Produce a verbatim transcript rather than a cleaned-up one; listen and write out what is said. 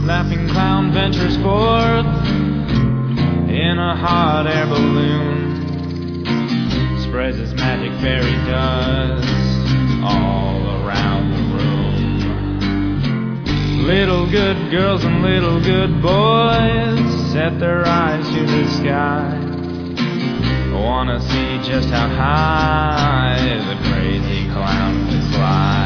Laughing clown ventures forth in a hot air balloon, spreads his magic fairy dust all around the room. Little good girls and little good boys set their eyes to the sky, wanna see just how high the crazy clown could fly.